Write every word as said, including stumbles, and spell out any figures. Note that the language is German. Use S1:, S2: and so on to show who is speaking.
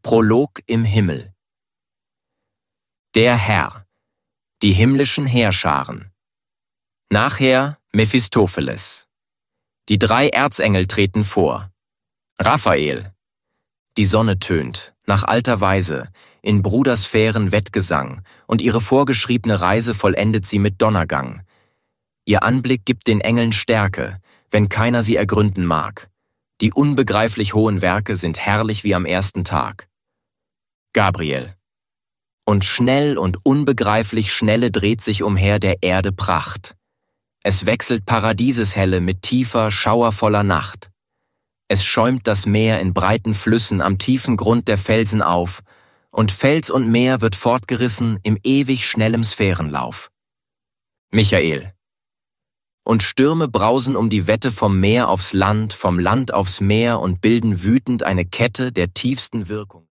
S1: Prolog im Himmel. Der Herr, die himmlischen Heerscharen. Nachher Mephistopheles. Die drei Erzengel treten vor. Raphael. Die Sonne tönt, nach alter Weise, in Brudersphären Wettgesang, und ihre vorgeschriebene Reise vollendet sie mit Donnergang. Ihr Anblick gibt den Engeln Stärke, wenn keiner sie ergründen mag. Die unbegreiflich hohen Werke sind herrlich wie am ersten Tag. Gabriel. Und schnell und unbegreiflich schnelle dreht sich umher der Erde Pracht. Es wechselt Paradieseshelle mit tiefer, schauervoller Nacht. Es schäumt das Meer in breiten Flüssen am tiefen Grund der Felsen auf, und Fels und Meer wird fortgerissen im ewig schnellem Sphärenlauf. Michael. Und Stürme brausen um die Wette vom Meer aufs Land, vom Land aufs Meer und bilden wütend eine Kette der tiefsten Wirkung.